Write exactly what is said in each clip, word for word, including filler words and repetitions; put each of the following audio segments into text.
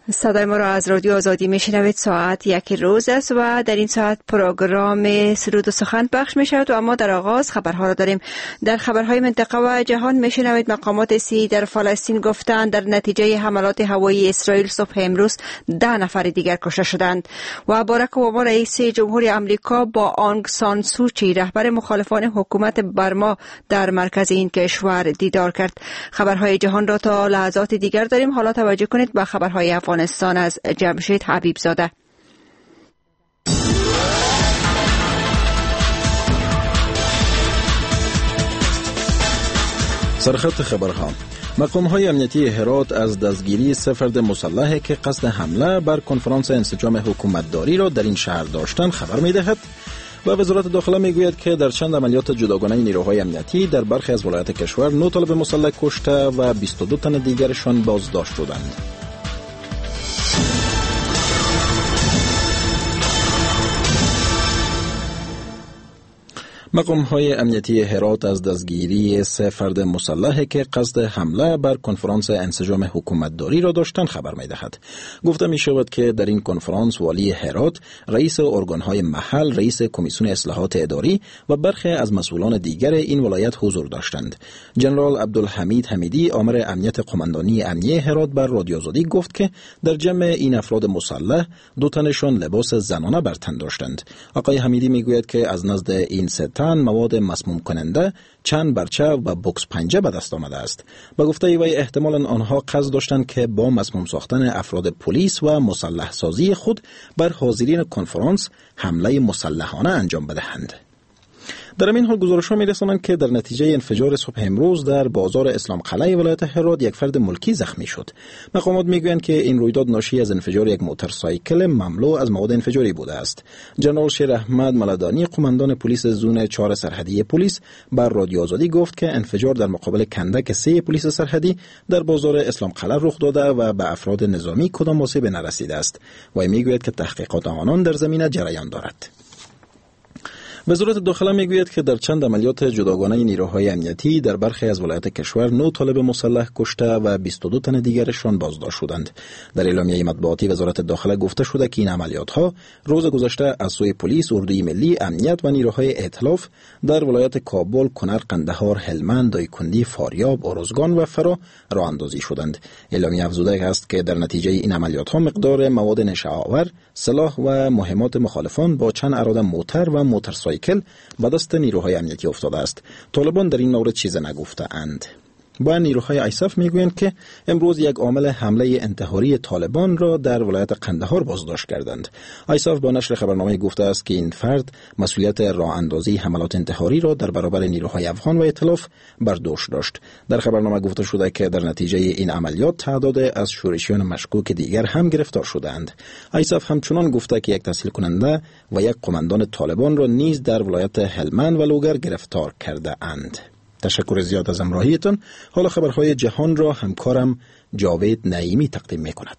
صدای ما را از رادیو آزادی میشنوید. ساعت یک روز است و در این ساعت پروگرام سرود و سخن پخش می شود و اما در آغاز خبرها را داریم. در خبرهای منطقه و جهان میشنوید مقامات سی در فلسطین گفتند در نتیجه حملات هوایی اسرائیل صبح امروز ده نفر دیگر کشته شدند و باراک اوباما رئیس جمهوری آمریکا با آنگ سان سوچی رهبر مخالفان حکومت برما در مرکز این کشور دیدار کرد. خبرهای جهان را تا لحظات دیگر داریم. حالا توجه کنید به خبرهای افغانستان از جمشید حبیب زاده. سرخط خبرها: مقام‌های امنیتی هرات از دستگیری سه فرد مسلح که قصد حمله بر کنفرانس انسجام حکومتداری را در این شهر داشتند خبر می‌دهد و وزارت داخله میگوید که در چند عملیات جداگانه نیروهای امنیتی در برخی از ولایات کشور نه طالب مسلح کشته و بیست و دو تن دیگرشان بازداشت شدند. مقام‌های امنیتی هرات از دستگیری سه فرد مسلح که قصد حمله بر کنفرانس انسجام حکومتداری را داشتند خبر می‌دهد. گفته می‌شود که در این کنفرانس والی هرات، رئیس ارگان‌های محل، رئیس کمیسیون اصلاحات اداری و برخی از مسئولان دیگر این ولایت حضور داشتند. جنرال عبدالحمید حمیدی، آمر امنیت قماندانی امنیه هرات بر رادیو آزادی گفت که در جمع این افراد مسلح دو تنشان لباس زنانه بر تن داشتند. آقای حمیدی میگوید که از نزد این سه مواد مسموم کننده، چند برچه و بوکس پنجه به دست آمده است. با گفته وی احتمالاً آنها قصد داشتند که با مسموم ساختن افراد پلیس و مسلح سازی خود بر حاضرین کنفرانس حمله مسلحانه انجام بدهند. در این حال گزارش‌ها می‌رسانند که در نتیجه انفجار صبح امروز در بازار اسلام قلعه ولایت هرات یک فرد ملکی زخمی شد. مقامات می‌گویند که این رویداد ناشی از انفجار یک موتورسایکل مملو از مواد انفجاری بوده است. جنرال شیر احمد ملدانی، قماندان پلیس زون چهار سرحدی پلیس، بر رادیو آزادی گفت که انفجار در مقابل کندک سه پلیس سرحدی در بازار اسلام قلعه رخ داده و به افراد نظامی کدام آسیب نرسیده است. و می‌گوید که تحقیقات آنان در زمینه جریان دارد. وزارت داخله میگوید که در چند عملیات جداگانه نیروهای امنیتی در برخی از ولایات کشور نه طالب مسلح کشته و بیست و دو تن دیگرشان بازداشت شدند. در اعلامیه مطبوعاتی وزارت داخله گفته شده که این عملیات‌ها روز گذشته از سوی پلیس، اردوی ملی، امنیت و نیروهای ائتلاف در ولایات کابل، کنر، قندهار، هلمند، دایکنډی، فاریاب، ارزگان و فرا راه اندازی شدند. اعلامیه افزوده است که در نتیجه این عملیات‌ها مقدار مواد نشه‌آور، سلاح و مهمات مخالفان با چند اراده موتر و موتورسایکل به دست نیروهای امنیتی افتاده است. طالبان در این مورد چیز نگفته اند. با نیروهای آیساف میگویند که امروز یک عامل حمله انتحاری طالبان را در ولایت قندهار بازداشت کردند. آیساف با نشر خبرنامه گفته است که این فرد مسئولیت راه اندازی حملات انتحاری را در برابر نیروهای افغان و ائتلاف بر دوش داشت. در خبرنامه گفته شده که در نتیجه این عملیات تعداد از شورشیان مشکوک دیگر هم گرفتار شدند. آیساف همچنان گفته که یک تسهیل کننده و یک قماندان طالبان را نیز در ولایت هلمند و لوگر گرفتار کرده اند. تشکر زیاد از همراهیتان. حالا خبرهای جهان را همکارم جاوید نعیمی تقدیم می کند.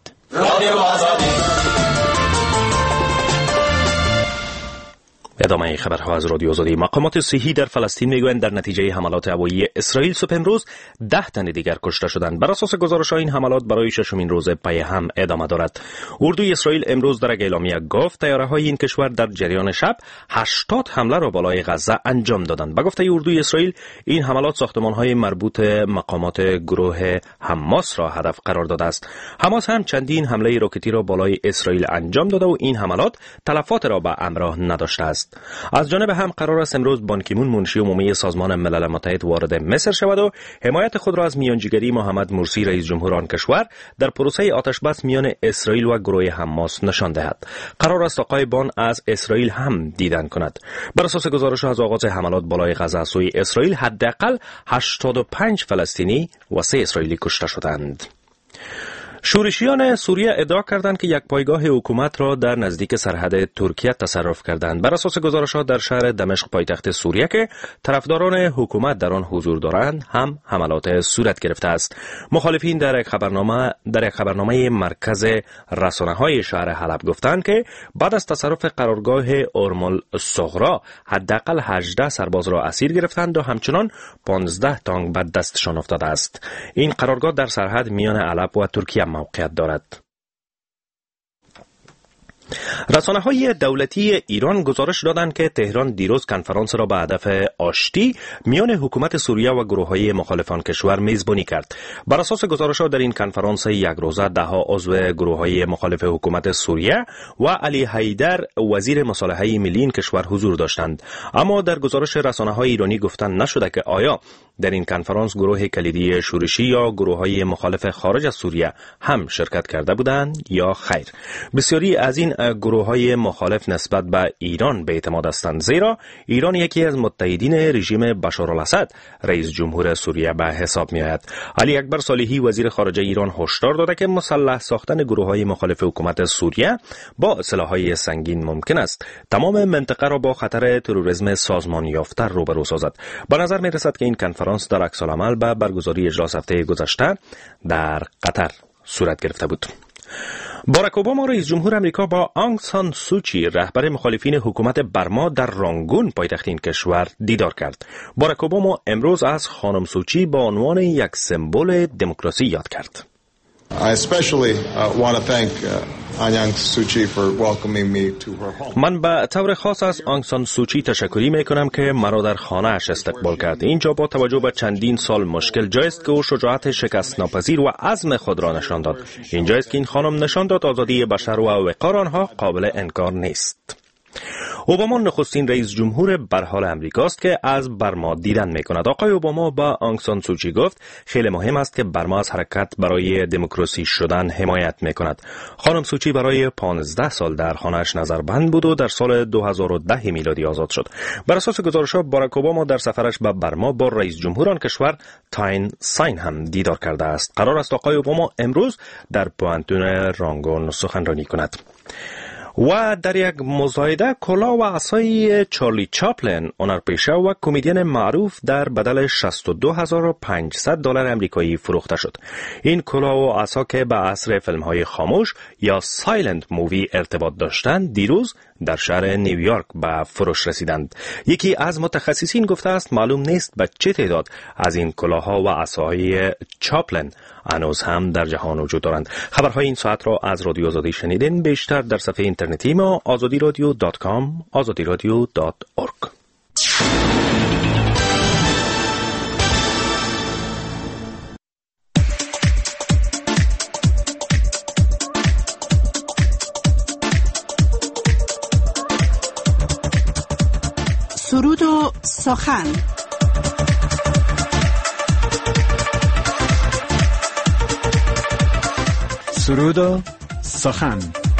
ادامه خبرها از رادیو آزادی. مقامات صحی در فلسطین میگویند در نتیجه حملات هوایی اسرائیل صبح امروز ده تن دیگر کشته شدند. بر اساس گزارش‌ها این حملات برای ششمین روز پی هم ادامه دارد. اردوی اسرائیل امروز در یک اعلامیه گفت طیاره‌های این کشور در جریان شب هشتاد حمله را بالای غزه انجام دادند. به گفته اردوی اسرائیل این حملات ساختمان‌های مربوط مقامات گروه حماس را هدف قرار داده است. حماس هم چندین حمله راکتی را بالای اسرائیل انجام داده و این حملات تلفات را به همراه نداشته است. از جانب هم قرار است امروز بان کی مون منشی عمومی سازمان ملل متحد وارد مصر شود و حمایت خود را از میانجیگری محمد مرسی رئیس جمهور آن کشور در پروسه آتشبس میان اسرائیل و گروه حماس نشان دهد. قرار است آقای بان از اسرائیل هم دیدن کند. بر اساس گزارش از آغاز حملات بالای غزه از سوی اسرائیل حداقل هشتاد و پنج فلسطینی و سه اسرائیلی کشته شدند. شورشیان سوریه ادعا کردند که یک پایگاه حکومت را در نزدیک سرحد ترکیه تصرف کردند. بر اساس گزارش‌ها در شهر دمشق پایتخت سوریه که طرفداران حکومت در آن حضور دارند هم حملات صورت گرفته است. مخالفین در یک خبرنامه در یک خبرنامه مرکز رسانه‌های شهر حلب گفتند که بعد از تصرف قرارگاه ارمل صغرا حداقل هجده سرباز را اسیر گرفتند و همچنان پانزده تانک به دستشان افتاده است. این قرارگاه در سرحد میان حلب و ترکیه موقعیت دارد. رسانه‌های دولتی ایران گزارش دادند که تهران دیروز کنفرانس را به هدف آشتی میان حکومت سوریه و گروه‌های مخالف آن کشور میزبانی کرد. بر اساس گزارش‌ها در این کنفرانس یک روزه ده‌ها عضو گروه‌های مخالف حکومت سوریه و علی حیدر وزیر مصالحه ملی این کشور حضور داشتند. اما در گزارش رسانه‌های ایرانی گفتن نشده که آیا در این کنفرانس گروه کلیدی شورشی یا گروه‌های مخالف خارج از سوریه هم شرکت کرده بودند یا خیر. بسیاری از این گروه‌های مخالف نسبت به ایران به اعتماد هستند، زیرا ایران یکی از متحدین رژیم بشارالاسد رئیس جمهور سوریه به حساب می‌آید. علی اکبر صالحی وزیر خارجه ایران هشدار داده که مسلح ساختن گروه‌های مخالف حکومت سوریه با سلاح‌های سنگین ممکن است تمام منطقه را با خطر تروریسم سازمان یافته روبرو سازد. به نظر می‌رسد که این کنفرانس در عکس‌العمل به برگزاری اجلاس هفته گذشته در قطر صورت گرفته بود. باراک اوباما رئیس جمهور امریکا با آنگ سان سوچی رهبر مخالفین حکومت برما در رانگون پایتخت این کشور دیدار کرد. باراک اوباما امروز از خانم سوچی با عنوان یک سمبل دموکراسی یاد کرد. I especially uh, want to thank uh, Aung San Suu Kyi for welcoming me to her home. من به طور خاص از آنگ سان سوچی تشکری میکنم که مرا در خانه اش استقبال کرد. اینجا با توجه به چندین سال مشکل جایست که او شجاعت شکست ناپذیر و عزم خود را نشان داد. اینجایست که این خانم نشان داد آزادی بشر و وقار آنها قابل انکار نیست. اوباما نخستین رئیس جمهور برحال امریکاست که از برما دیدن میکند. آقای اوباما با آنگ سان سوچی گفت خیلی مهم است که برما از حرکت برای دموکراسی شدن حمایت میکند. خانم سوچی برای پانزده سال در خانه‌اش نظربند بود و در سال دو هزار و ده میلادی آزاد شد. بر اساس گزارش‌ها باراک اوباما در سفرش به برما با رئیس جمهور آن کشور تاین ساین هم دیدار کرده است. قرار است آقای اوباما امروز در پوانتون رانگون سخنرانی کند. و در یک مزایده کلاه و عصای چارلی چاپلین هنرپیشه و کمدین معروف در بدل شصت و دو هزار و پانصد دلار امریکایی فروخته شد. این کلاه و عصا که به عصر فیلم‌های خاموش یا سایلنت مووی ارتباط داشتند دیروز در شهر نیویورک به فروش رسیدند. یکی از متخصصین گفته است معلوم نیست به چه تعداد از این کلاه‌ها و عصاهای چاپلین هنوز هم در جهان وجود دارند. خبرهای این ساعت را از رادیو آزادی شنیدین. بیشتر در صفحه اینترنتی ما آزادی رادیو دات کام آزادی رادیو دات اورگ. سرود و سخن. سرود و سخن.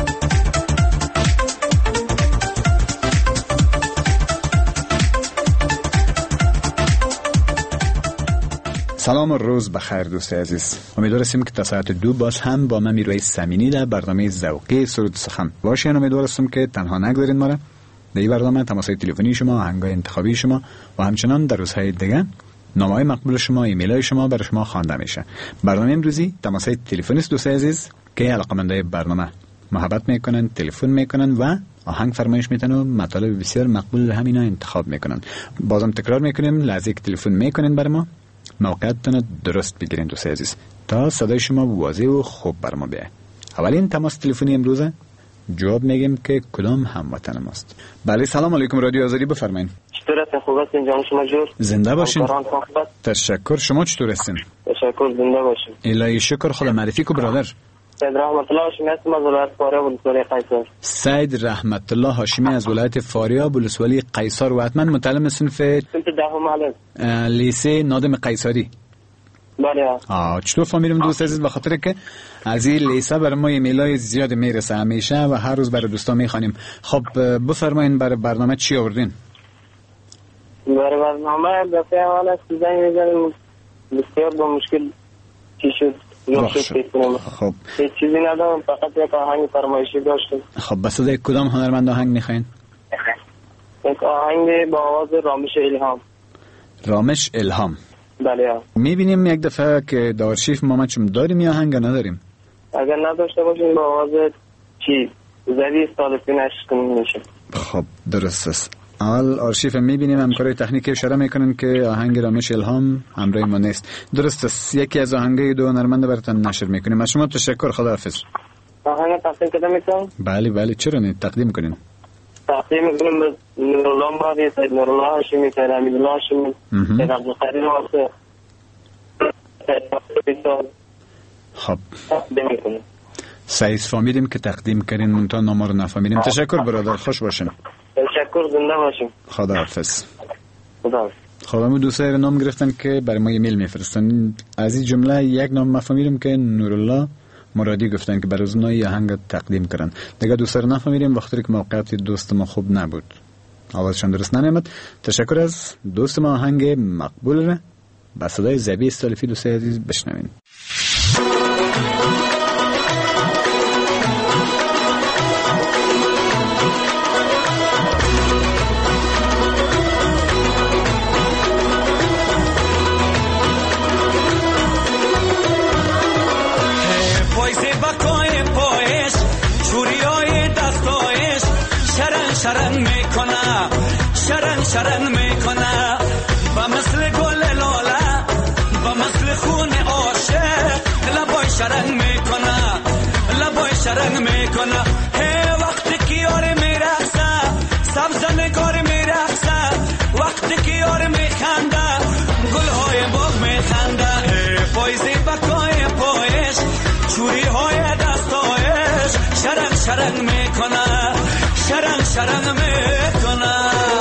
سلام و روز بخیر دوست عزیز. امیدوارم که تا ساعت دو باز هم با من میروی سمینی در برنامه ذوقی سرود سخن باشین. امیدوارم که تنها نگذارین ما را. در این برنامه تماس‌های تلفنی شما، آهنگ‌های انتخابی شما و همچنان در روزهای دیگه نامه‌های مقبول شما، ایمیل‌های شما برای شما خوانده میشه. برنامه امروزی تماس‌های تلفنی است دوست عزیز که علاقه‌مندای برنامه محبت میکنن، تلفن میکنن و آهنگ فرمایش میتن و مطالب بسیار مقبول همینا انتخاب میکنن. بازم تکرار میکنیم لحظه که تلفن میکنین برای ما موقعیتتون درست بگیرین دوست عزیز تا صدای شما واضح و خوب بر ما بیاد. اولین تماس تلفنی امروزه جواب میگیم که کدام هموطن ماست. بله سلام علیکم رادیو آزادی بفرمایید. چطور هستین؟ خوب هستین؟ جان شما جور؟ زنده باشین. تشکر. شما چطور هستین؟ تشکر. زنده باشین. الهی شکر. خدا معرفی کو برادر. سید رحمت الله هاشمی هستم از ولایت فاریاب ولسوالی قیصر. سید رحمت الله هاشمی از ولایت فاریاب ولسوالی قیصر و حتما متعلم صنف صنف دهم علم لیسه نادم قیصری. بله. آه چطور فهمیدم دوست عزیز؟ به خاطر که از این لیسه برای ما ایمیلای زیاد میرسه همیشه و هر روز برای دوستا میخوانیم. خب بفرمایید برای برنامه چی آوردین؟ برای برنامه دفعه اول از زنگ میزنیم بسیار با مشکل چی شد. خب هیچ چیزی ندارم، فقط یک آهنگ فرمایشی داشتم. خب بس از کدام هنرمند آهنگ میخواین؟ یک آهنگ با آواز رامش الهام. رامش الهام. بله. میبینیم یک دفعه که در آرشیف ما چم داریم یا آهنگ نداریم؟ اگر نداشته باشیم با آواز چی زدی استالفینش کنیم میشه. خب درست است. اول آرشیف میبینیم همکارای تکنیک اشاره میکنن که آهنگ رامش الهام همراه ما نیست. درست است. یکی از آهنگای دو هنرمند براتون نشر میکنیم. از شما تشکر. خداحافظ. آهنگ تقدیم کنم میتونم؟ بله بله چرا نه تقدیم کنین. تقدیم میکنم به نورالله مهدی، سید نورالله هاشمی، سید حمیدالله هاشمی، سید عبدالقادر واسه. خب تقدیم میکنم. سعید فهمیدیم که تقدیم کردین منتها نام رو نفهمیدیم. تشکر برادر، خوش باشین. تشکر، زنده باشیم. خداحافظ. خداحافظ. خب همون دوستای نام گرفتن که برای ما ایمیل میفرستن. از این جمله یک نام مفهمیدیم که نورالله مرادی گفتن که برای اونها یه آهنگ تقدیم کردن. دیگه دوستا رو نفهمیدیم وقتی که موقعیت دوست ما خوب نبود، آوازشان درست نمیامد. تشکر از دوست ما. آهنگ مقبول را با صدای زبی استالفی دوستای عزیز بشنوین. شرن میکنه شرن شرن میکنه با مثل گل لاله با مثل خون عاشق لبای شرن میکنه لبای شرن میکنه. هی وقتی که یار میرقصه سبز نگار میرقصه وقتی که یار میخنده گلهای باغ میخنده. هی پایزی بکای پایش چوری های دستایش شرن شرن میکنه شرن شرن میکنه.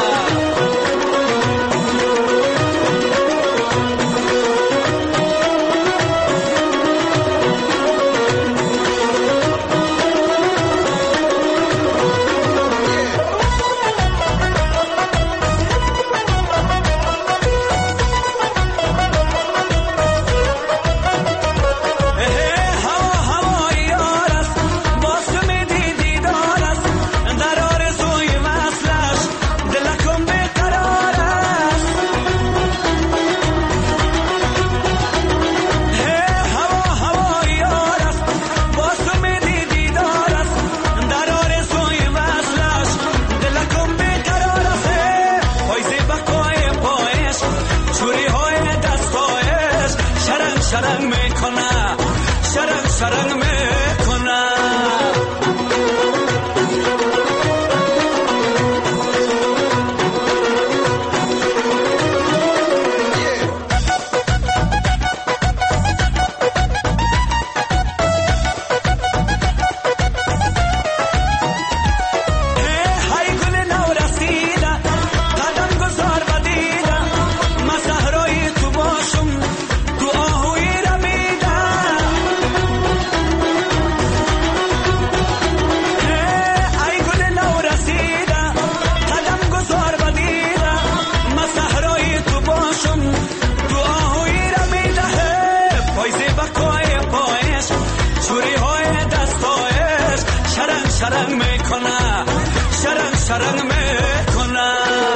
شرن میکنه شرن شرن میکنه. شرن میکنه شرن شرن میکنه.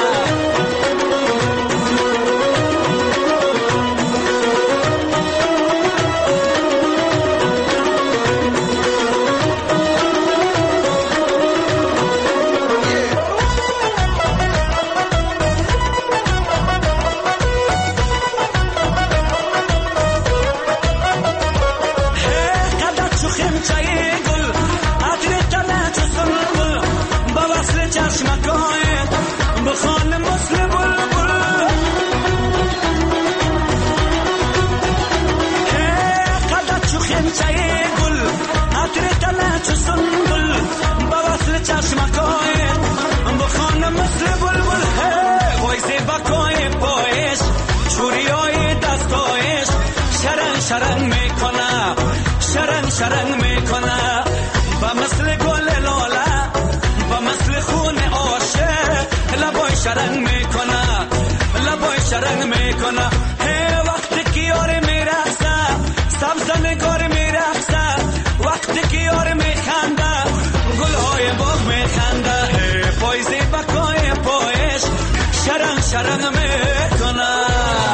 شرن میکنه شرن شرن میکنه با مثل گل لاله با مثل خون عاشق لبای شرن میکنه لبای شرن میکنه. هی وقتی که یار میرقصه سبز نگار میرقصه وقتی که یار میخنده گلهای باغ میخنده. هی پایزی بکای پایش شرن شرن میکنه.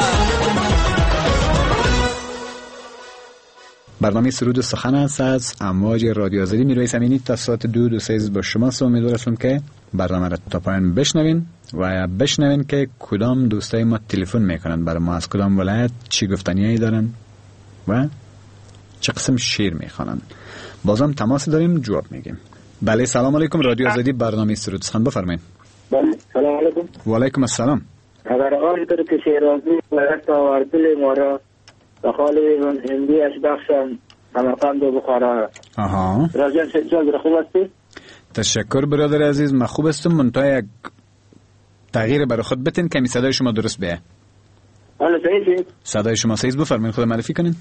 برنامه سرود و سخن است از امواج رادیو آزادی. میرویس امینی تا ساعت دو دو سیز با شما است. امیدوار هستم که برنامه را تا پایان بشنوین و بشنوین که کدام دوستای ما تلفن میکنن برای ما، از کدام ولایت چی گفتنیایی دارن و چه قسم شعر میخوانند. بازم تماس داریم، جواب میگیم. بله سلام علیکم، رادیو آزادی برنامه سرود سخن بفرمایید. بله سلام علیکم. و علیکم السلام. اگر آن طور که شیرازی ورست آورد دل ما را بخال هندی اش بخشم سمرقند و بخارا. آها راجان چه خوب هستی؟ تشکر برادر عزیز، من خوب هستم. منتها یک تغییر برای خود بتین، کمی صدای شما درست بیه. بله صحیح شد. صدای شما صحیح، بفرمایید خود معرفی کنین.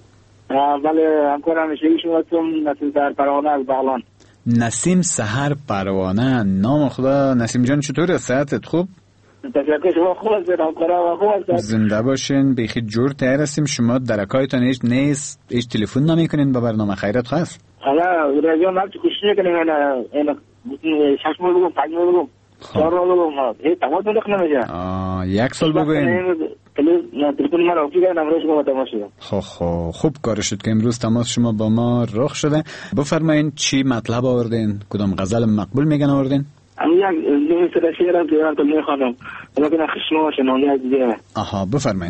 بله همکارم شیعی شما هستم، نسیم سهر پروانه از بغلان. نسیم سهر پروانه، نام خدا. نسیم جان چطوره؟ صحتت خوب؟ تشکر، شما خوب هستید؟ همکارم خوب هستید؟ زنده باشین، بیخی جور تیر هستیم. شما درکایتان هیچ نیست، هیچ تلفن نمیکنین با برنامه خیرت خواست؟ حالا رادیو ما چی کوشش میکنیم اینا اینا شش ماه بگم پنج ماه بگم چهار ماه بگم هیچ تماس نمیشه. آه یک سال بگوین. تلفن ما رو کردم امروز شما تماس شد. خب خب خوب کار شد که امروز تماس شما با ما رخ شده. بفرمایین چی مطلب آوردین؟ کدام غزل مقبول میگن آوردین؟ ام یک نوع سر شعر هم دیوار تو میخوانم، لیکن خشم شنونده دیگه. آها بفرمایین.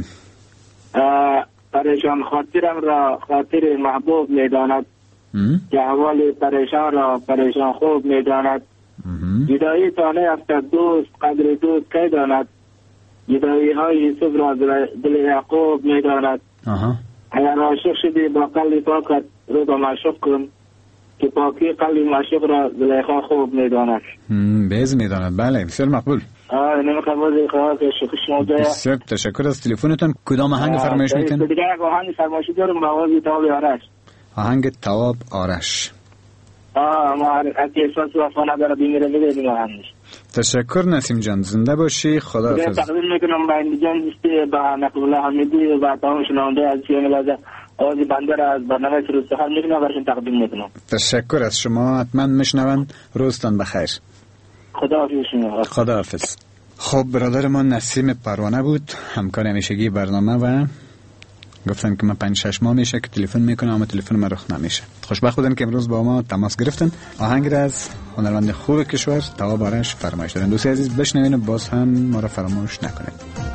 پریشان خاطرم را خاطر محبوب میداند، که احوال پریشان را پریشان خوب میداند. جدایی تانه افتد دوست قدر دوست کی داند، جدایی های یوسف را دل یعقوب میداند. اگر عاشق شدی با قلب پاکت رو با معشوق کن، که پاکی قلب معشوق را زلیخا خوب میداند. بیز میداند. بله بسیار مقبول. آه نمیخوام بازی خواهد شکر شما جای بسیار تشکر از تلفنتون. کدام آهنگ فرمایش میکنید؟ دیگه یک آهنگ فرمایشی دارم با آواز تواب آرش. آهنگ تواب آرش. آه ما اگه احساس وفا نداره بیمیره میدهیم آهنگش. تشکر نسیم جان، زنده باشی، خدا حافظ. تقدیم میکنم با این جان دوستی با نقل الله حمیدی و تمام شنونده از سیان لازه آوازی بنده را از برنامه سرود سخن میکنم برشون تقدیم میکنم. تشکر از شما، حتما میشنوند. روزتان بخیر. خدا حافظ شما. خدا حافظ. خب برادر ما نسیم پروانه بود، همکار همیشگی برنامه و گفتن که من پنج شش ماه میشه که تلفن میکنم اما تلفن من رخ نمیشه. خوشبخت بودن که امروز با ما تماس گرفتن. آهنگ را از هنرمند خوب کشور تواب آرش فرمایش دادن. دوستی عزیز بشنوین و باز هم ما را فراموش نکنید.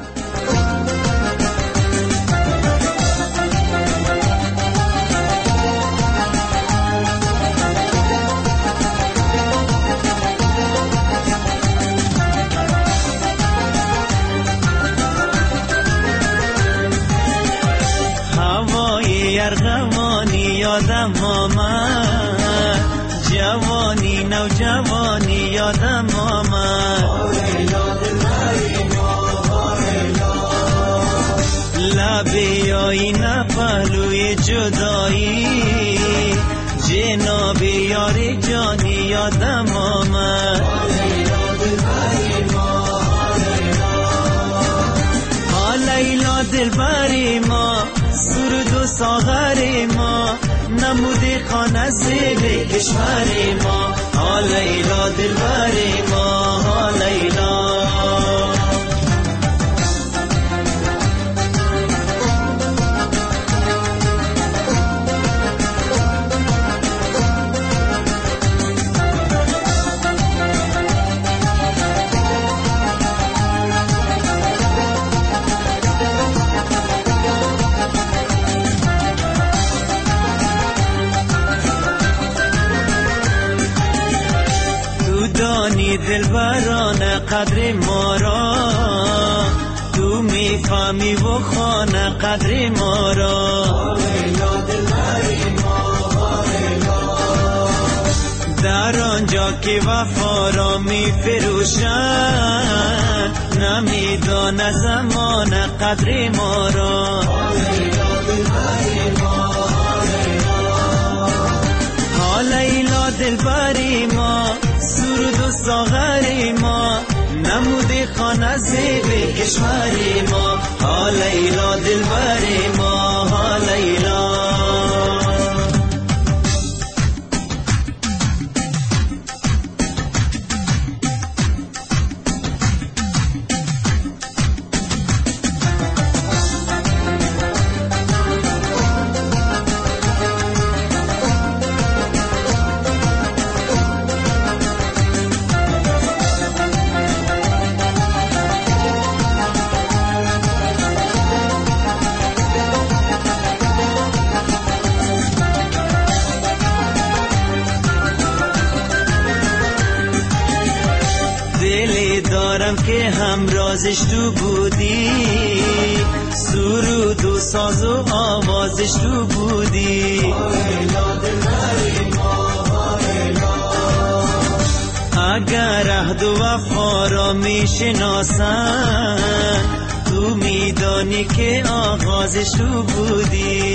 ارغوانی یادم آمد، جوانی نوجوانی یادم آمد، لبی آینه پهلوی جدایی، جناب یار جانی یادم آمد. لیلا دلبری ما، سرود و ساغر ما، نمودی خانه زیب کشور ما. ها لیلا دلبری ما، ها لیلا. دلبرانه قدر ما را، تو میفهمی و خانه قدر ما را. در آنجا که وفا را میفروشن، نمیدانه زمان قدر ما را. ها لیلا دلبری ما، سرود و ساغر ما، نمودی خانه زیب کشور ما. ها لیلا دلبر ما، ها لیلا. یارم که هم رازش تو بودی، سرود و ساز و آوازش تو بودی. اگر عهد و وفا را میشناسن، تو میدانی که آغازش تو بودی.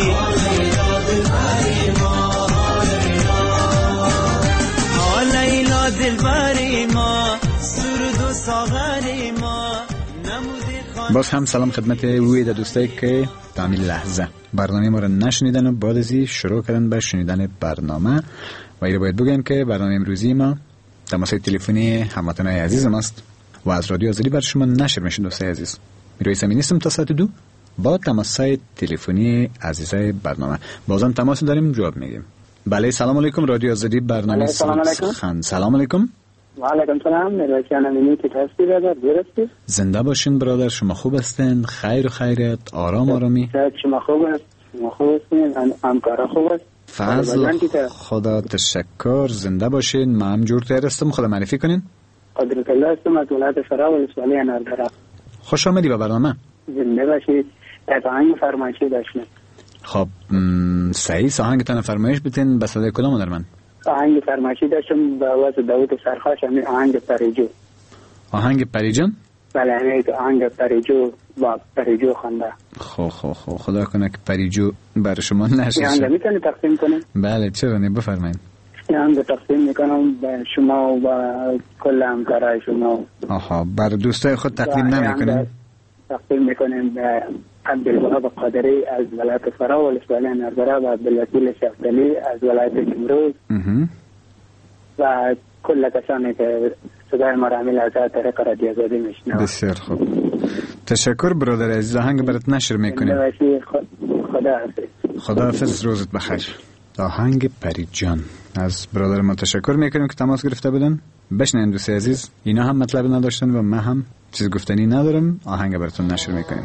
لیلا دلبری ما، سرود و ساغری ما. باز هم سلام خدمت اوی در دوستایی که تعمیل لحظه برنامه ما را نشنیدن و بعد ازی شروع کردن به شنیدن برنامه. و ایره باید بگم که برنامه امروزی ما تماسای تلفنی هموطنای عزیز ماست و از رادیو آزادی بر شما نشر میشن. دوستای عزیز، میروی سمین هستم تا ساعت دو با تماسای تلفنی عزیزای برنامه. بازم تماس داریم، جواب میگیم. بله، سلام علیکم. رادیو آزادی برنامه سلام علیکم. خان سلام علیکم. و علیکم سلام. میروی امینی که هستی برادر، درستی؟ زنده باشین برادر. شما خوب هستین؟ خیر و خیریت، آرام آرامی؟ شما خوب است؟ شما خوب هستین؟ همکارا خوب است؟ فضل خدا تشکر. زنده باشین. ما هم جور تیر استم. خدا معرفی کنین. قدرت الله استم از ولایت فرا ولسوالی انارگرا. خوش آمدی به برنامه. زنده باشید. آهنگ فرمایشی داشتیم. خب صحیح، آهنگتان فرمایش بتین به صدای کدام هنرمند؟ آهنگ فرمایشی داشتم به آواز داوود سرخاش، همین آهنگ پریجو. آهنگ پریجان؟ بله، همین آهنگ پریجو با پریجو خونده. خب خب خب خدا کنه که پریجو برای شما نشه. آهنگ میتونی تقسیم کنیم؟ بله چرا نه، بفرمایید. آهنگ تقسیم میکنم به شما و کل همکارای شما. آها، بر دوستای خود تقدیم نمیکنیم؟ تقدیم میکنیم به عبدالوهاب قادری از ولایت فرا ولسوالی انارگرا و عبدالوکیل شفتلی از ولایت نیمروز و کل کسانی که صدای ما را میل از طریق رادیو آزادی میشنوند. بسیار خوب، تشکر برادر عزیز. آهنگ برات نشر میکنیم. خدا حافظ. خدا حافظ، روزت بخیر. آهنگ پریجان از برادر ما تشکر میکنیم که تماس گرفته بودن. بشنین دوست عزیز، اینا هم مطلب نداشتن و من هم چیز گفتنی ندارم. آهنگ براتون نشر میکنیم.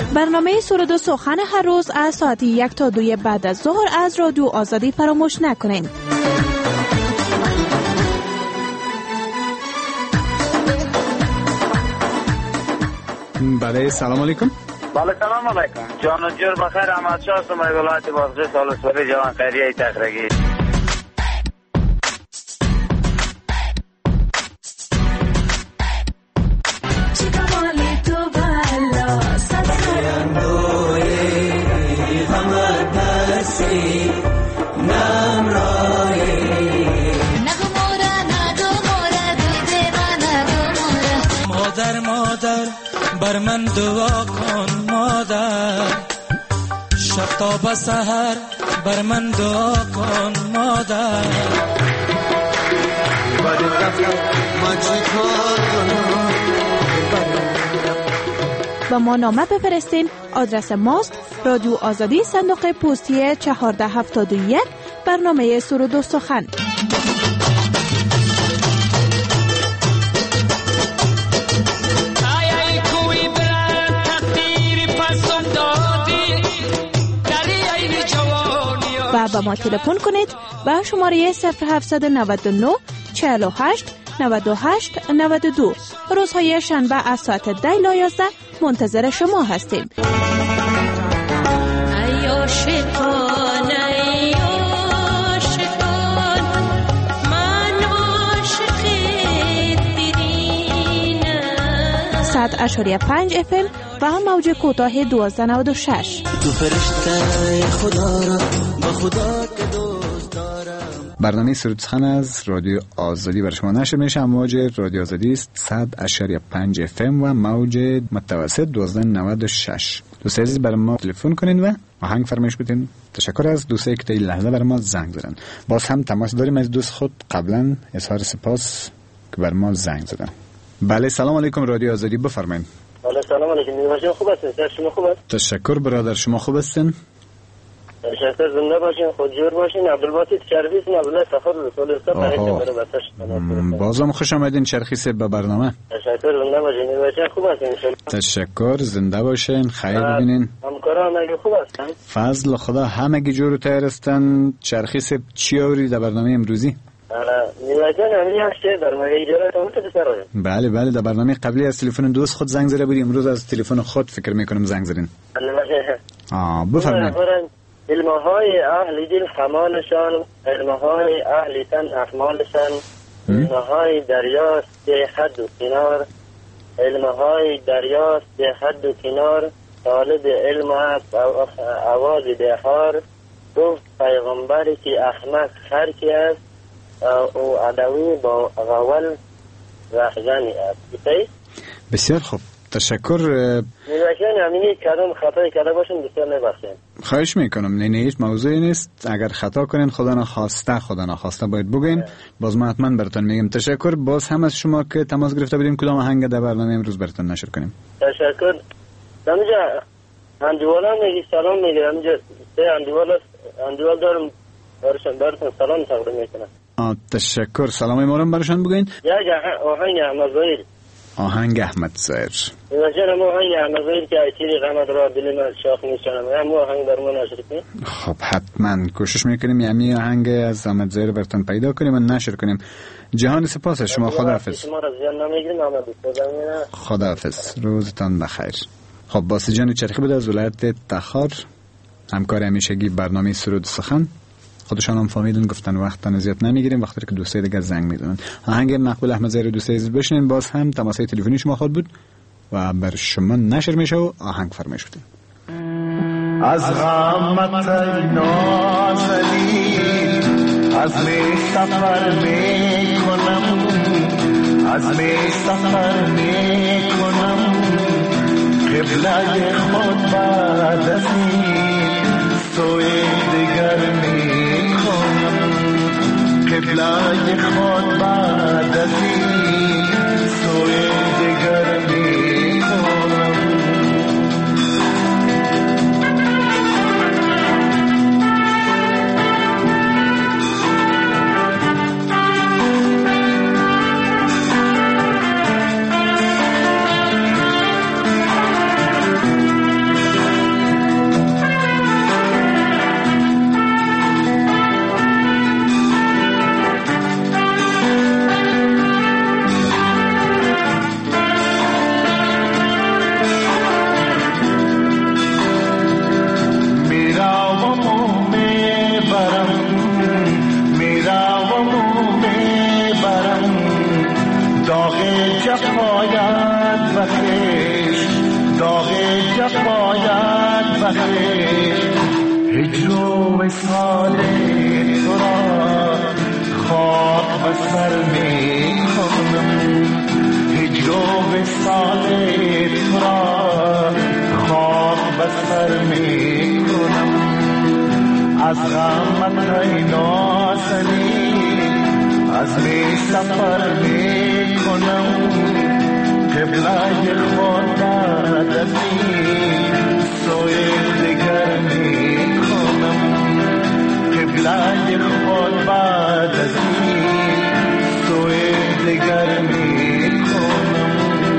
برنامه سرود و سخن هر روز از ساعت یک تا دوی بعد از ظهر از رادیو آزادی فراموش نکنین. بله سلام علیکم. بله سلام علیکم. جان و جور بخیر. احمد شاه هستم از ولایت بازغه سالسوری جوان خیریه تخرگی. مادر مادر بر من دعا کن مادر، شب تا به سحر بر من دعا کن مادر. با ما نامه بفرستین. آدرس ماست رادیو آزادی صندوق پستی چهارده هفتاد و یک، برنامه سرود و سخن. و با ما تلفن کنید به شماره صفر هفتصد و نود و نه چهل و هشت نود و هشت نود و دو. روزهای شنبه از ساعت ده تا یازده منتظر شما هستیم. صد اشاریه پنج اف ام و موج کوتاه دوازده نود و شش. تو فرشته خدا را با خدا که دوست دارم. برنامه سرود سخن از رادیو آزادی بر شما نشر میشه. موج رادیو آزادی است صد اشاریه پنج اف ام و موج متوسط دوازده نود و شش. دوست عزیز برای ما تلفن کنین و آهنگ فرمایش بدین. تشکر از دوستایی که تا این لحظه برای ما زنگ زدن. باز هم تماس داریم از دوست خود قبلا اظهار سپاس که برای ما زنگ زدن. بله سلام علیکم رادیو آزادی بفرمایید. بله سلام علیکم. نیمه خوب هستین؟ سر شما خوب است؟ تشکر برادر، شما خوب هستین؟ تشکر. زنده باشین، خودجور باشین. عبدالباسط چرخی اسم عبدالله سفر رسول الله برای بسش. بازم خوش آمدین چرخی به برنامه. تشکر. زنده باشین. نیمه خوب هستین ان شاء الله. تشکر. زنده باشین. خیر ببینین. همکاران همگی خوب هستن؟ فضل خدا همگی جور و تیار هستن. چرخی چی آوری در برنامه امروزی؟ بله بله در برنامه قبلی از تلفن دوست خود زنگ زده بودی، امروز از تلفن خود فکر میکنم زنگ زدین. آه بفرمایید. علمهای اهل دل حمالشان، علمهای اهل تن احمالشان، علمهای دریاست به حد و کنار، علمهای دریاست به حد و کنار، طالب علم است آواز بهار، گفت پیغمبری که احمق هر کی است او عدوی با غول رخزنی است. بسیار خوب تشکر. می‌باشین همینی کدام خطایی کرده باشین بسیار نبخشین. خواهش میکنم. نه نه هیچ موضوعی نیست. اگر خطا کنین خدا نخواسته خدا نخواسته باید بگین. باز ما حتما براتون میگم تشکر. باز هم از شما که تماس گرفته بودیم کدام آهنگ در برنامه امروز براتون نشر کنیم. تشکر. همینجا اندیوالان میگی سلام میگه. همینجا سه اندیوال است. اندیوال دارم برشان براتون سلام تقدیم میکنم. آه تشکر. سلام ما رو برشان بگین. یا آهنگ احمد ظاهر. آهنگ احمد ظاهر. می‌باشین آهنگ احمد ظاهر که ایتیری قامت را دل من شاخ میشنم. هم آهنگ در من نشر کنیم. خب حتما کوشش میکنیم یعنی آهنگ از احمد ظاهر براتون پیدا کنیم و نشر کنیم. جهان سپاس از شما. خداحافظ. شما را زیان نمیگیریم احمد. خداحافظ. روزتان بخیر. خب باسی جان چرخی بود از ولایت تخار، همکار همیشگی برنامه سرود سخن. خودشان هم فهمیدن گفتن وقت زیاد نمیگیریم، وقتی که دوستای دیگه زنگ میزنن. آهنگ مقبول احمد ظاهر دوستای عزیز بشنین. باز هم تماسای تلفنی شما خود بود و بر شما نشر میشه و آهنگ فرمایش بدین. از غمت نازلی از می سفر میکنم، از می سفر میکنم، قبله خود بعد از این سوی دیگر میکنم، قبله خود بعد از این سوی دیگر میکنم. باید بخشش هجر و وصال تو را خاک به سر می کنم هجر و وصال تو را خاک به سر می کنم از غمت ای نازنی از می سفر می کنم قبله خود بعد از این سوی دیگر می کنم قبله خود بعد از این سوی دیگر می کنم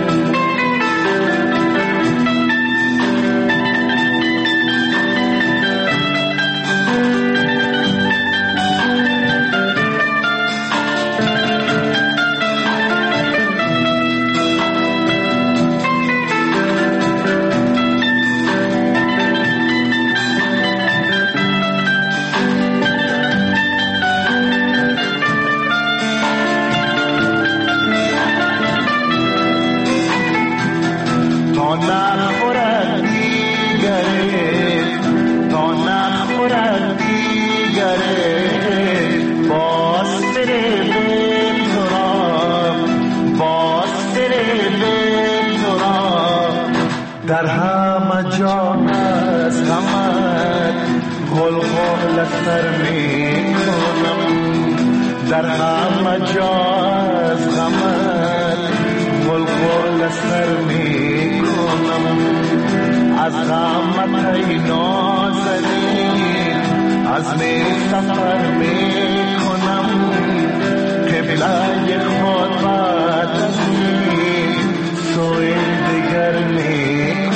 در همه جا از غمت غلغل سر می کنم در همه جا از غمت غلغل سر می کنم از غمت ای نازنین از می سفر می کنم قبله خود بعد از این سوی دیگر می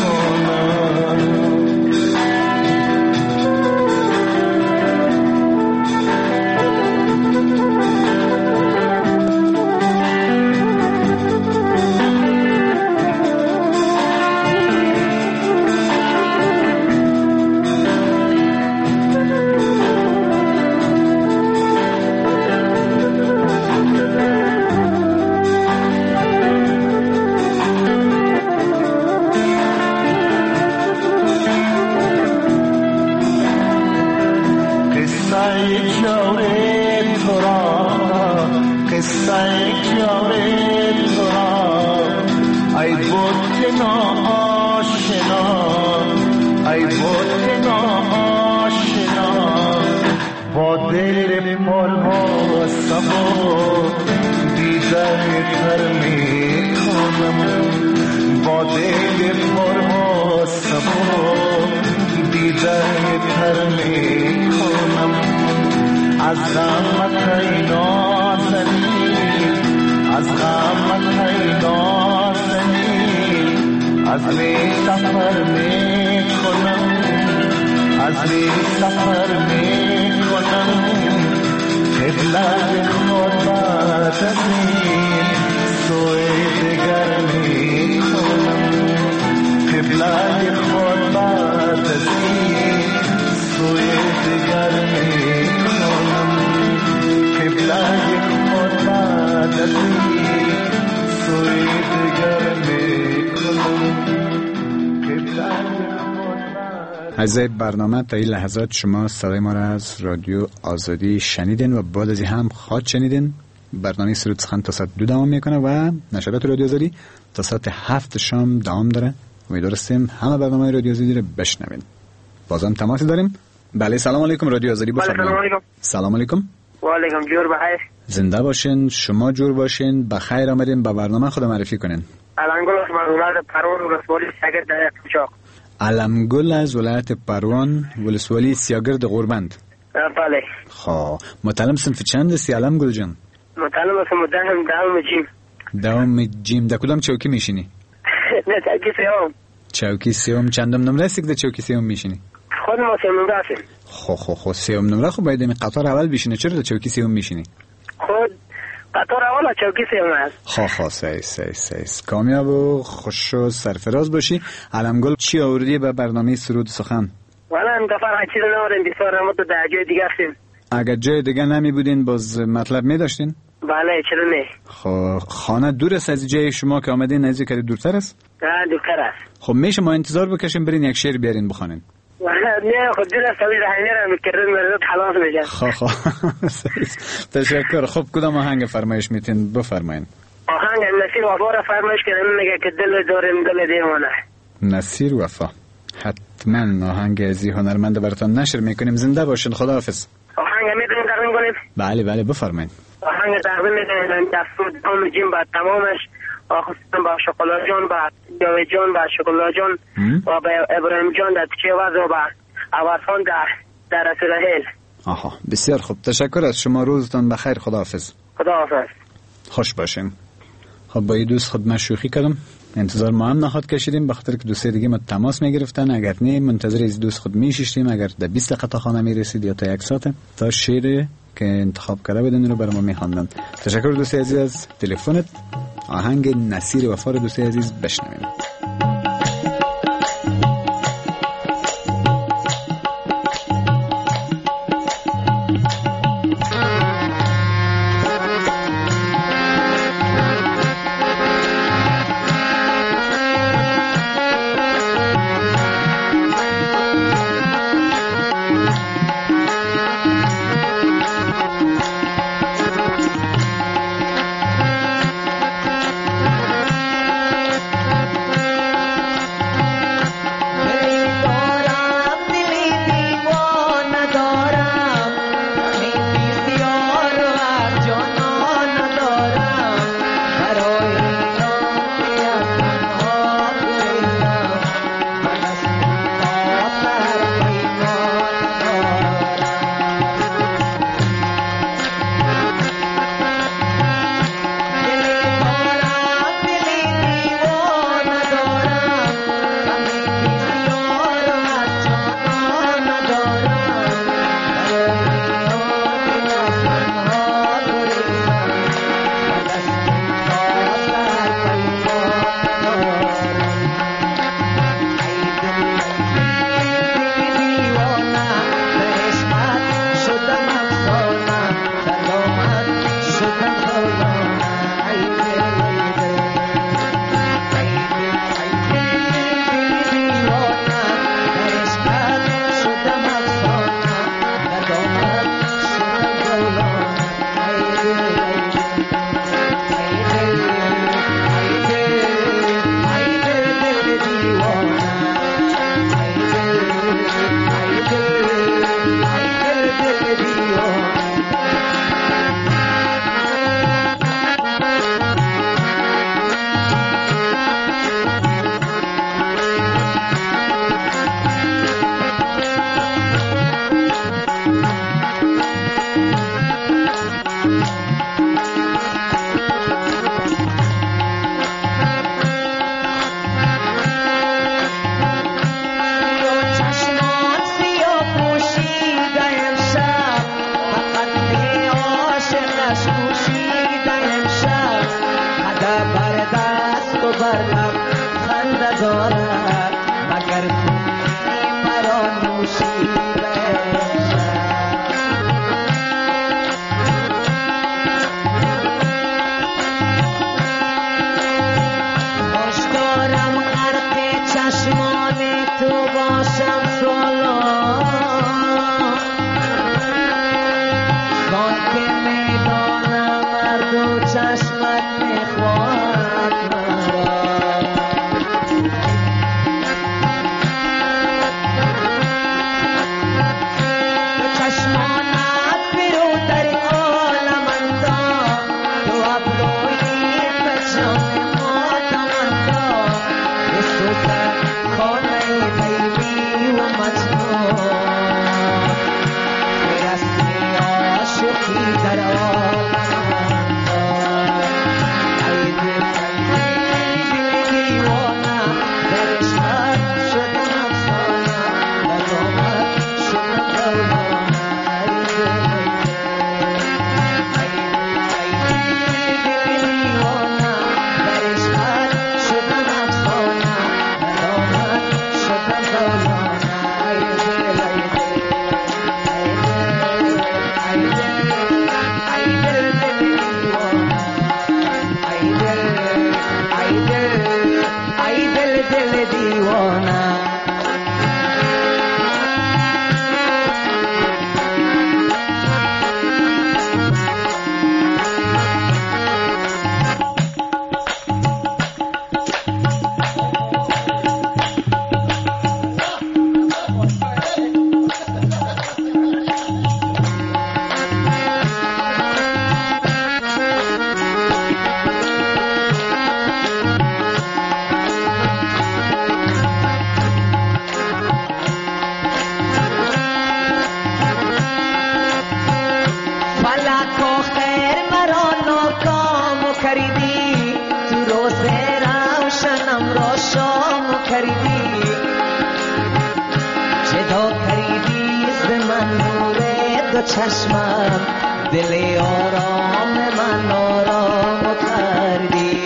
از غمت ای نازنین از غمت ای نازنین از می سفر می کنم از می سفر می کنم قبله خود بعد از این سوی دیگر می کنم قبله خود بعد از این سوی دیگر می کنم قبله خود بعد از این سوی دیگر می کنم قبله عزیزای برنامه تا این لحظات شما صدای ما را از رادیو آزادی شنیدین و بعد از این هم خواهد شنیدین. برنامه سرود سخن تا ساعت دو دوام میکنه و نشرات رادیو آزادی تا ساعت هفت شام دوام داره. امیدوارستیم همه برنامه رادیو آزادی رو بشنوین. بازم تماس داریم. بله سلام علیکم رادیو آزادی بفرمایید. سلام علیکم. سلام علیکم. و علیکم جور بخیر. زنده باشین، شما جور باشین، بخیر آمدین. با برنامه خود معرفی کنین. علمگل از ولایت پروان ولسوالی سیاگرد در قوچاق. علمگل از ولایت پروان ولسوالی سیاگرد غوربند. بله. خب متعلم صنف چند هستی علمگل جان؟ متعلم هستم مدهم دوم جیم. دوم جیم. در کدام چوکی میشینی؟ نه چوکی سیوم. چوکی سیوم. چندم نمره است که در چوکی سیوم میشینی؟ خود ما سیوم نمره هستیم. خب خب خب سیوم نمره خب باید این قطار اول بشینه. چرا در چوکی سیوم میشینی؟ خود قطار اول چوکی سیوم است. خب خب سی سی سی کامیاب و خوش و سرفراز باشی. علمگل چی آوردی به برنامه سرود سخن؟ والا این دفعه هیچ چیز نمی‌آوردیم، بسیار رحمت در جای دیگه هستیم. اگر جای دیگه نمی بودین باز مطلب می داشتین؟ بله چرا نه. خب خانه دور است از جای شما که آمدین؟ نزدیک دورتر است؟ نه دورتر است. خب میشه ما انتظار بکشیم برین یک شعر بیارین بخونین؟ نه خود دور است ولی راه میرم میکردم مرد خلاص میشم. خب خب تشکر. خب کدام آهنگ فرمایش میتین بفرمایین؟ آهنگ نصیر وفا را فرمایش کردم میگه که دل دارم دل دیوانه. نصیر وفا حتما آهنگ از این هنرمند براتون نشر میکنیم. زنده باشین. خداحافظ. آهنگ میتونیم تقدیم کنیم؟ بله بله بفرمایید. آهنگ تقدیم میکنیم دستور دام جیم با تمامش آخوستم با شکلا جان با جاوی جان با شکلا جان و با ابراهیم جان در تکیه وز و با عوضان در در رسول هیل. آها بسیار خوب. تشکر از شما. روزتان بخیر. خداحافظ. خداحافظ. خوش باشین. خب با این دوست خود من شوخی کردم. انتظار ما هم نخواد کشیدیم بخاطر که دوست دیگه ما تماس میگرفتن. اگر نه منتظر از دوست خود میشیشتیم. اگر در بیست دقیقه تا خانه میرسید یا تا یک ساعت تا شعر که انتخاب کرده بودن رو برام میخواندن. تشکر دوست عزیز از تلفنت. آهنگ نصیر وفا رو دوست عزیز بشنویم. دو چشمم دل آرام من آرام کردی.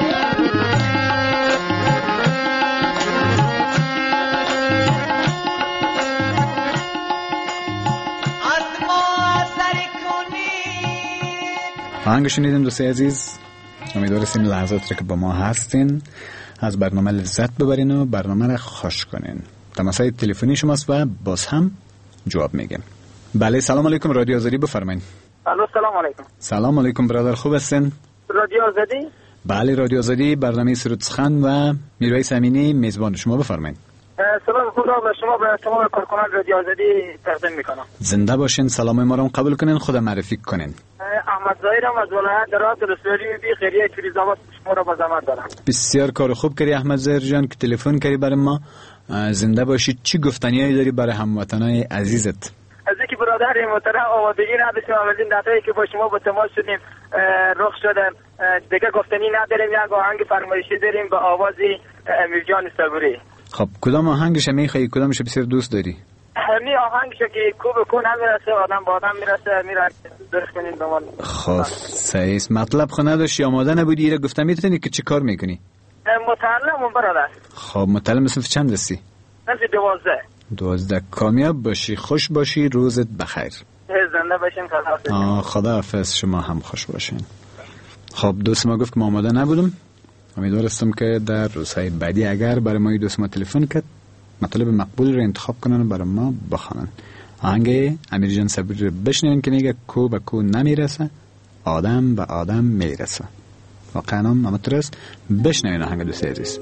آهنگ شنیدیم دوستی عزیز. امیدوارم این لحظات را که با ما هستین از برنامه لذت ببرین و برنامه را خوش کنین. تماسای تلفنی شماست و باز هم جواب میگیم. بله سلام علیکم، رادیو آزادی بفرمایید. الو سلام علیکم. سلام علیکم برادر، خوب هستین؟ رادیو آزادی؟ بله رادیو آزادی، برنامه سرود سخن و میرویس امینی میزبان شما، بفرمایید. سلام خدا به شما به تمام کارکنان رادیو آزادی تقدیم میکنم. زنده باشین، سلام ما رو قبول کنین، خود معرفی کنین. احمد ظاهرم از ولایت درات رسولی بی خیریه فیروزآباد شما رو با زحمت دارم. بسیار کار خوب کردی احمد ظاهر جان که تلفن کردی برای ما. زنده باشی. چی گفتنیایی داری برای هموطنای عزیزت؟ از اینکه برادر محترم آمادگی نداشتیم از این دفعه که با شما با تماس شدیم رخ شدن دیگه گفتنی نداریم، یک آهنگ فرمایشی داریم به آوازی امیر جان صبوری. خب کدام آهنگش میخوای؟ کدامش بسیار دوست داری؟ همین آهنگش که کوب کن هم میرسه آدم با آدم میرسه میره درست کنین به من. خب صحیح است. مطلب خو نداشتی، آماده نبودی، ایره گفتم میتونی که چی کار میکنی؟ متعلم برادر. خب متعلم صنف چند هستی؟ صنف دوازده. دوازده. کامیاب باشی، خوش باشی، روزت بخیر. زنده باشین. خداحافظ. آه خداحافظ، شما هم خوش باشین. خب دوست ما گفت که ما آماده نبودم. امیدوارستم که در روزهای بعدی اگر برای ما دوست ما تلفن کرد مطلب مقبول رو انتخاب کنن و برای ما بخوانن. آهنگ امیر جان صبوری رو بشنوین که میگه کو به کو نمیرسه، آدم به آدم میرسه. واقعا هم همطور است. بشنوین آهنگ دوست عزیز.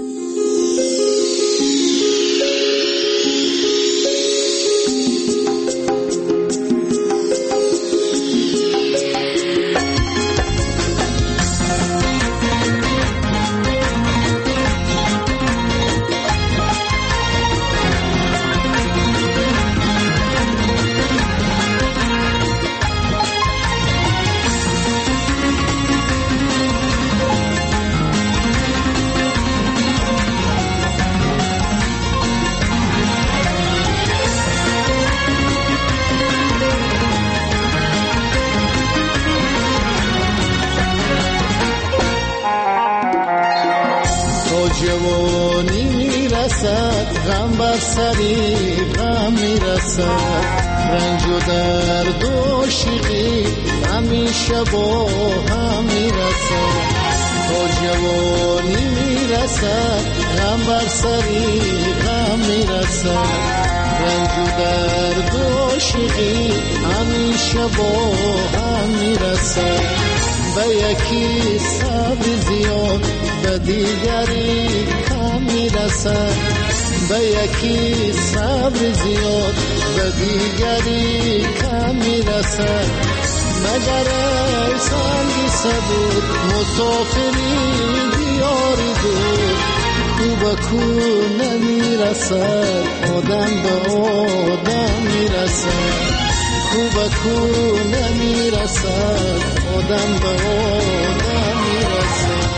جوانی میرسد غم بر سری غم میرسد، رنج و درد و شیقی همیشه با هم میرسد. تا جوانی میرسد غم بر سری غم میرسد، رنج و درد و شیقی همیشه با هم میرسد. به یکی صبر زیاد به دیگری کم میرسد، به یکی صبر زیاد به دیگری کم میرسد. مگر ای سنگ صبور مسافری دیاری دور، کو به کو نمیرسد آدم به آدم میرسد، کو به کو نمیرسد آدم به آدم میرسد.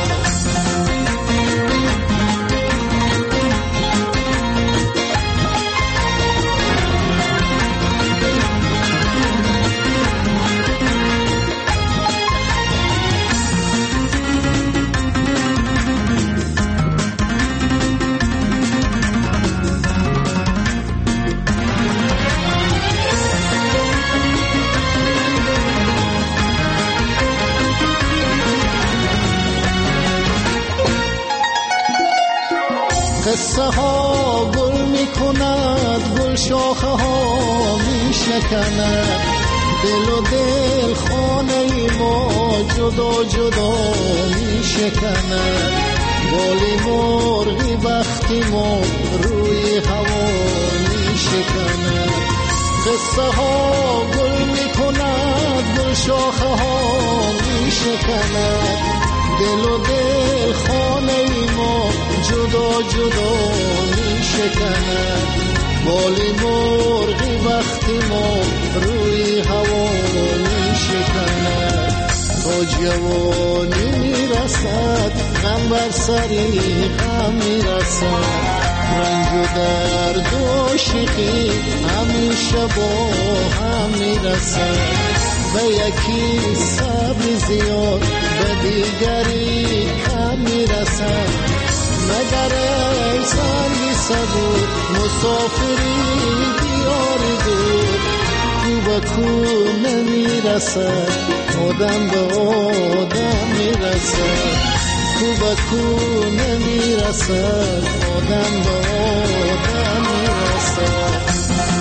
قصه ها گل می کند، گل شاخه ها می شکند، دل و دل خانه ما جدا جدا می شکند. بالی مرغی بختی ما روی هوا می شکند. قصه ها گل می کند، گل شاخه ها می شکند، دل و دل خانه ما جدا جدا می شکند. بالی مرغی وقتی ما روی هوا می شکند. تا جوانی می رسد غم بر سری غم می رسد، رنج و درد و عاشقی همیشه با هم میرسد به یکی صبر زیاد به دیگری کم میرسد مگر ای سنگی صبور مسافری دیار دور کو به کو نمیرسد آدم به آدم میرسد کو به کو نمیرسد آدم به آدم میرسد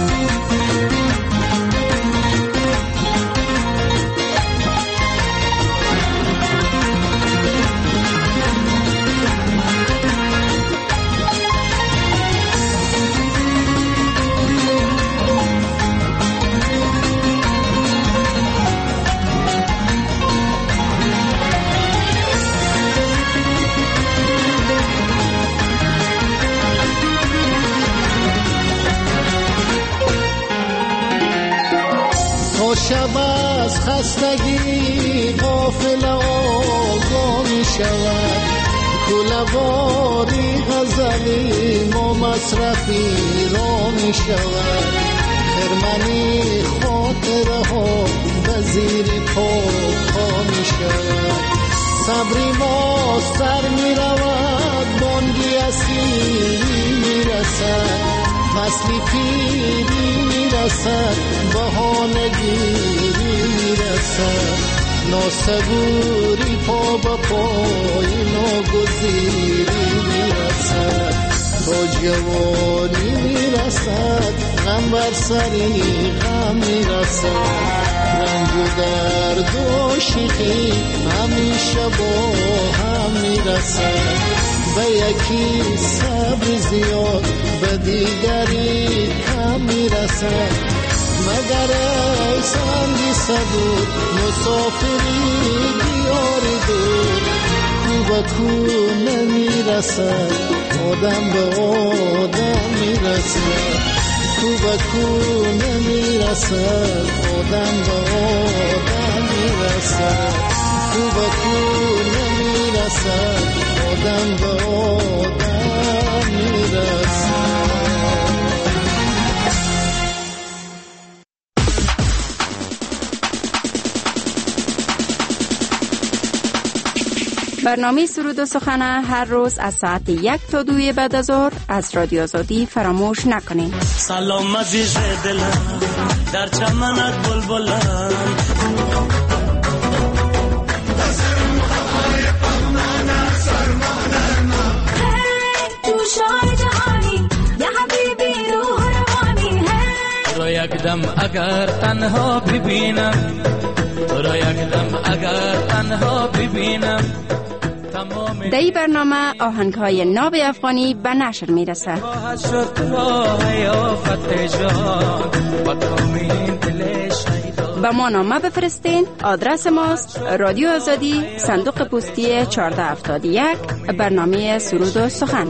شب از خستگی غافل آگاه می شود کله‌واری غزلی ما مصرفی را می شود خرمنی خاطره ها به زیر پا پا می شود صبری ما سر می رود بانگی اسیری می رسد فصلی پیری میرسد بهانگیری میرسد ناسبوری پا با پای ناگزیری میرسد تا جوانی میرسد غم بر سری غم میرسد رنج و درد و عاشقی همیشه با هم میرسد به یکی صبر زیاد به دیگری کم میرسد مگر ای سنگی صبور مسافری دیار دور کو به کو نمیرسد آدم به آدم میرسد کو به کو نمیرسد آدم به آدم میرسد کو به کو نمیرسد آدم به آدم میرسد برنامه سرود و سخن هر روز از ساعت یک تا دوی بعد از ظهر از رادیو آزادی فراموش نکنید. سلام عزیز دلم در چمنت بلبلم رو یک دم اگر تنها ببینم رو یک دم اگر تنها ببینم در این برنامه آهنگ‌های ناب افغانی به نشر میرسه. به ما نامه بفرستین. آدرس ماست رادیو آزادی صندوق پستی چهارده هفتاد و یک برنامه سرود و سخن.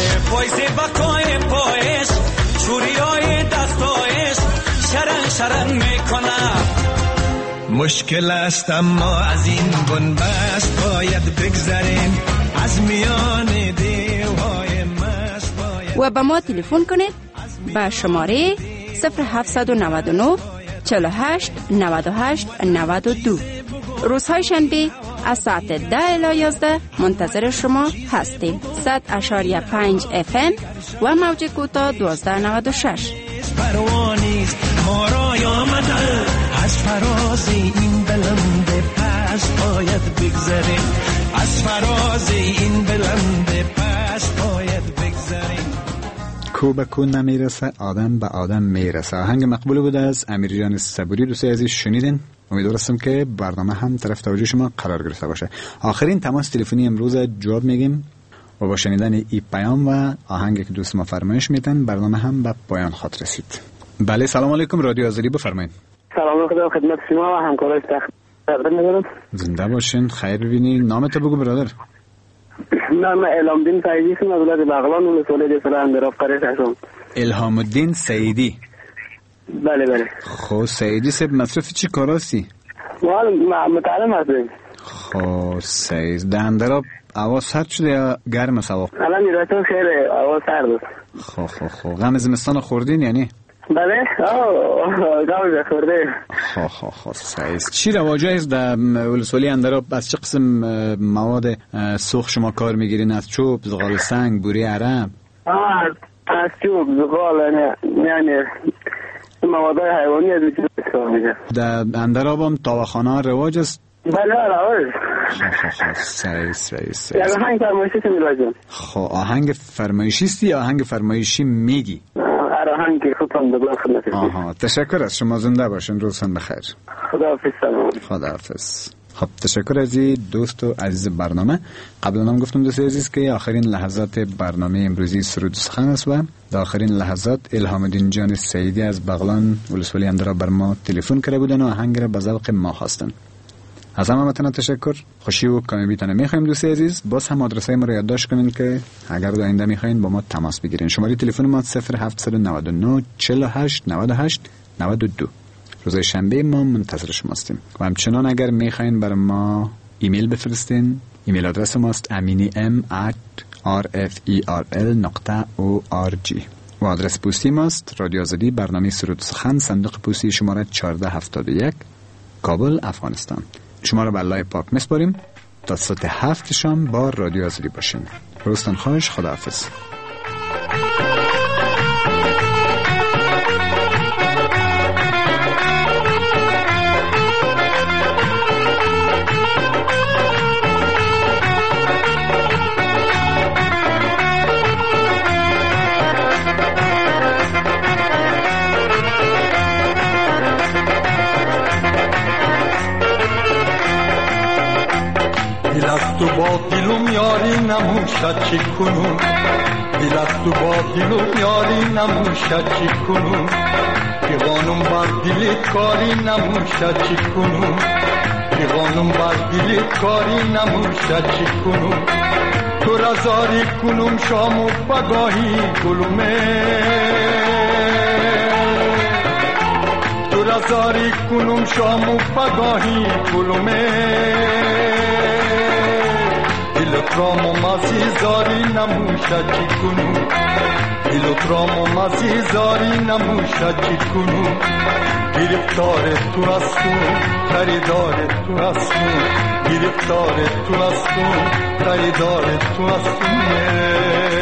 مشکل است اما از این بنبست باید بگذریم از میان دیوهای مست باید و به ما تلفن کنید به شماره صفر هفتصد و نود و نه چهل و هشت نود و هشت نود و دو. روزهای شنبه از ساعت ده الی یازده منتظر شما هستیم. صد اشاریه پنج اف ام و موج کوتاه دوازده نود و شش. پروانیست ما را آمده از فراز این بلند پست باید بگذریم از فراز این بلند پست باید بگذریم کو به کو نمیرسه آدم به آدم میرسه. آهنگ مقبول بود از امیر جان صبوری. دوستای عزیز شنیدین؟ امیدوارم که برنامه هم طرف توجه شما قرار گرفته باشه. آخرین تماس تلفنی امروز جواب میگیم و با شنیدن این پیام و آهنگی که دوست ما فرمایش میدن برنامه هم به پایان خاطر رسید. بله سلام علیکم رادیو آزادی بفرمایید. سلام خدا خدمت شما و همکارای تخت می‌دارم. زنده باشین خیر ببینید. نامت بگو برادر. نام الهام الدین سعیدی است. از بغلان ولایت سوله اندراب قریش هستم. الهام الدین سعیدی. بله بله. خب سعیدی سب مصرف چی کاراستی؟ ما متعلم هستیم. خب سیز در اندراب هوا سرد شده یا گرم است هوا؟ الان میراتون خیلی هوا سرد است. خب خب خب غم زمستان خوردین یعنی؟ بله آه غم خورده. خب خب خب سیز چی رواجه است در ولسوالی اندراب؟ از چه قسم مواد سوخت شما کار میگیرین؟ از چوب، زغال سنگ، بوری عرب؟ آه از چوب، زغال یعنی مواد حیوانی از چوب استفاده میشه. در اندراب هم تاوخانه رواج است؟ بله رواج. خب خب خب سیز سیز سیز. یعنی آهنگ فرمایشی است میراجم. خب آهنگ فرمایشی است یا آهنگ فرمایشی میگی؟ آهنگ خودم دبلا خدمت. آها تشکر از شما، زنده باشین، روزتون بخیر. خداحافظ. سلام. خداحافظ. خب تشکر از این دوست و عزیز برنامه. قبلا هم گفتم دوست عزیز که آخرین لحظات برنامه امروزی سرود سخن است و در آخرین لحظات الهام الدین جان سیدی از بغلان ولسوالی اندراب بر ما تلفن کرده بودن و آهنگ را به ذوق ما خواستن. از همه متن تشکر. خوشی و کامیابیتان میخوایم دوست عزیز. باز هم آدرسای ما رو یادداشت کنین که اگر در آینده میخواین با ما تماس بگیرین. شماره تلفن ما صفر هفت نه نه چهل و هشت نود و هشت نود و دو. روز شنبه ما منتظر شما هستیم. و همچنان اگر میخواین بر ما ایمیل بفرستین، ایمیل آدرس ماست امینی ام ات آر اف ای آر ال نقطه او آر جی و آدرس پستی ماست رادیو آزادی، برنامه سرود سخن، صندوق پستی شماره چهارده هفتاد و یک، کابل، افغانستان. شما را به الله پاک میسپاریم تا ساعت هفت شام با رادیو آزادی باشین. روزتان خوش. خداحافظ. تو با دلم یاری نموشد چی کنم، دلت تو با دلم یاری نموشد چی کنم، پیغانم بر دلت کاری نموشد چی کنم، پیغانم بر دلت کاری نموشد چی کنم، تو رزاری کنم شام و بگاهی گلومه، تو رزاری کنم شام و بگاهی گلومه، دلترام و مزی زاری نموشد چی کنو، دلترام و مزی زاری نموشد چی کنو، گرفتار تو هستم خریدار تو هستم، گرفتار تو هستم خریدار تو هستم.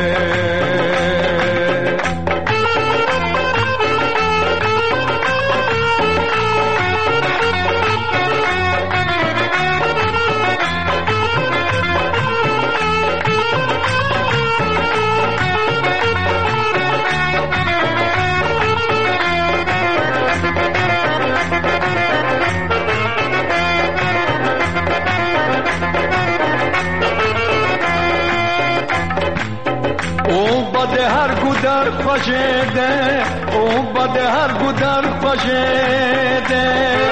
در خجده او بد هر گو در خجده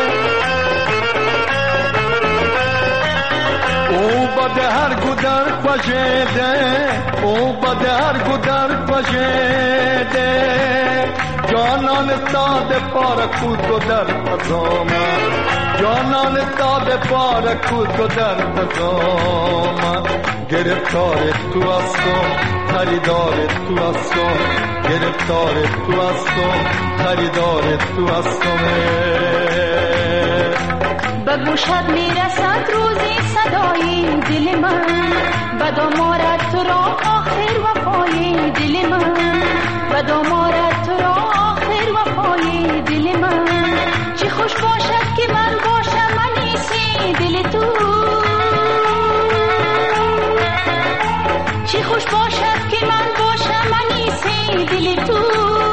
او بد هر گو در خجده او بد هر گو در خجده جانان تاد پار کود در خزام جانان تاد پار کود در خزام گرفتار تو هستم خریدار تو هستم گرفتار تو هستم خریدار تو هستم. به گوشت میرسد روزی صدای دل من و دامارد تو را آخر وفای دل من و دامارد تو را آخر وفای دل من چی خوش باشد که من باشم انیسی دل تو چی خوش باشد که من باشم انیسی دل تو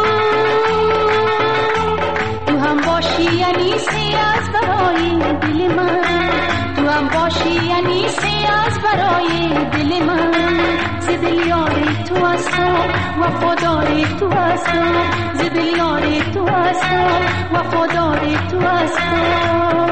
تو هم باشی انیسی از برای دل من تو هم باشی انیسی از برای دل من ز دل یاری تو هستم وفاداری تو هستم ز دل یاری تو هستم وفاداری تو هستم.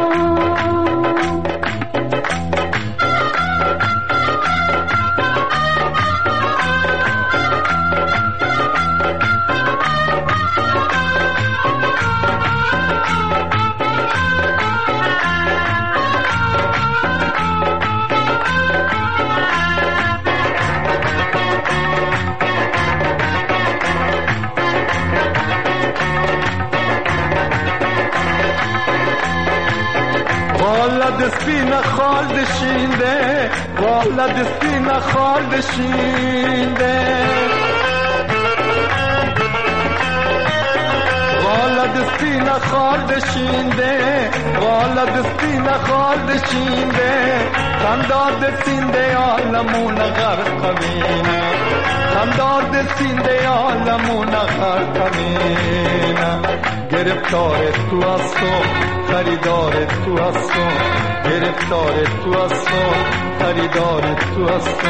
دسپین خال دشینده والا دسپین خال دشینده والا دسپین خال دشینده والا دسپین خال دشینده خندار دسینده عالمون غرق بینه خندار دسینده عالمون غرق بینه گرفتار تو هستو خریدار تو هستو گرفتار تو هستو خریدار تو هستو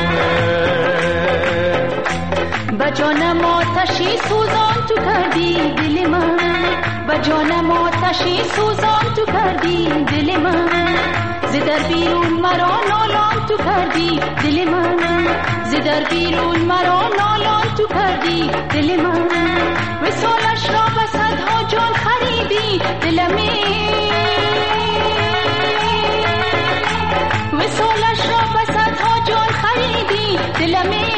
با جانم آتشی سوزان تو کردی دل من با جانم آتشی سوزان تو کردی دل من ز در بیرون مرا نالان تو کردی دل من ز در بیرون مرا نالان تو کردی دل من وصالش را به صدها جان خریدی دلمی وصالش را به صدها جان خریدی دلمی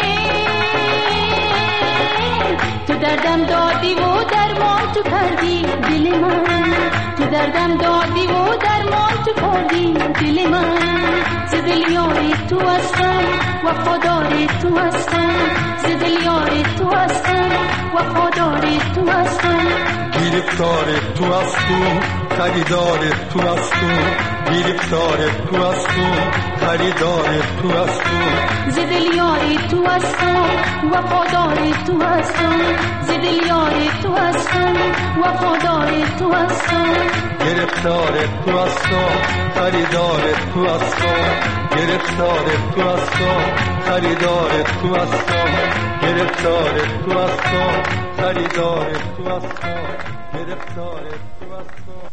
تو دردم دادی و درمان تو کردی دل من تو دردم دادی و درمان تو کردی دل من ز دل یاری تو هستم وفادار تو هستم ز دل یاری تو هستم وفادار تو هستم گرفتار تو هستم خریدار تو هستم گرفتار تو هستم خریدار تو هستم ز دل یاری تو هستم وفادار تو هستم ز دل یاری تو هستم وفادار تو هستم گرفتار تو هستم خریدار تو هستم گرفتار تو هستم خریدار تو هستم گرفتار تو هستم خریدار تو هستم گرفتار تو هستم.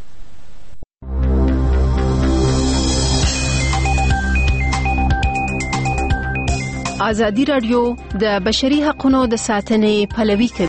ازادي رادیو د بشري حقوقو د ساتنې پلوي کوي.